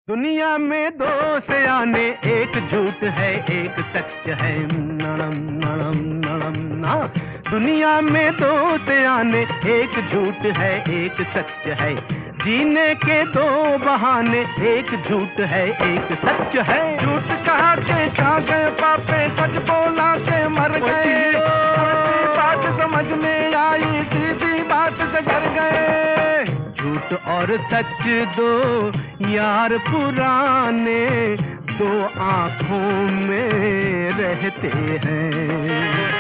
दुनिया में दो से आने, एक झूठ है एक सच है। नड़म नड़म नड़म ना। दुनिया में दो से आने, एक झूठ है एक सच है। जीने के दो बहाने, एक झूठ है एक सच है। झूठ कहा के खा गए पापे, सच बोला के मर गए। बात समझ में आई, सीधी बात से डर गए। झूठ और सच दो यार पुराने, दो आंखों में रहते हैं।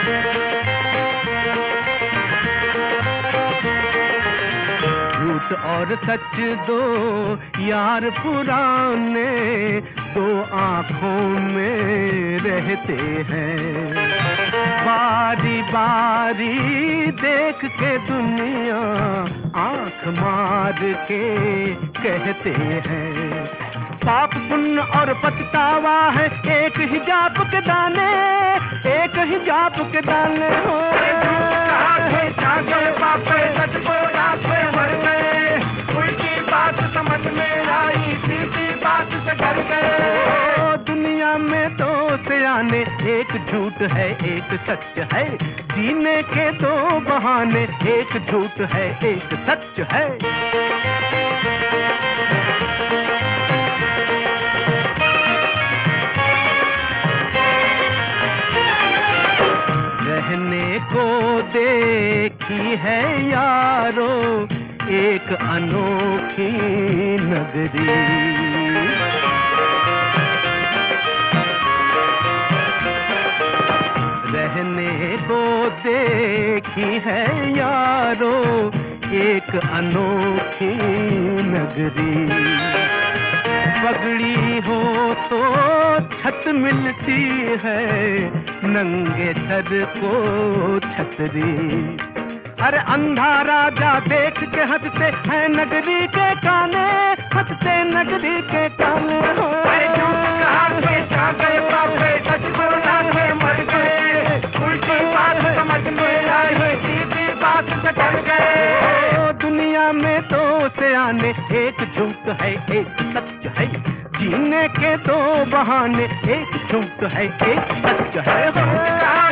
झूठ और सच दो यार पुराने, दो आंखों में रहते हैं। बारी बारी देख के दुनिया आंख मार के कहते हैं। पाप पुण्य और पछतावा है एक ही जाप के दाने, एक ही जाप के दाने हो। सच बोला के मर गए। उल्टी बात समझ में आई, सीधी बात से डर गए। दुनिया में दो से आने, एक झूठ है एक सच है। जीने के दो बहाने, एक झूठ है एक सच है। रहने को देखी है यारो एक अनोखी नगरी। रहने को देखी है यारो एक अनोखी नगरी। पगड़ी हो तो छत मिलती है, नंगे सर को छतरी। अरे अंधा राजा देख के हंसते हैं नगरी के काने, हंसते नगरी के काने हो। कहा के खा गए पापे, सच बोला के मर गए। उल्टी बात समझ में आई, सीधी बात से डर गए। दुनिया में दो से आने, एक झूठ है एक सच है। जीने के दो बहाने, एक झूठ है एक सच है।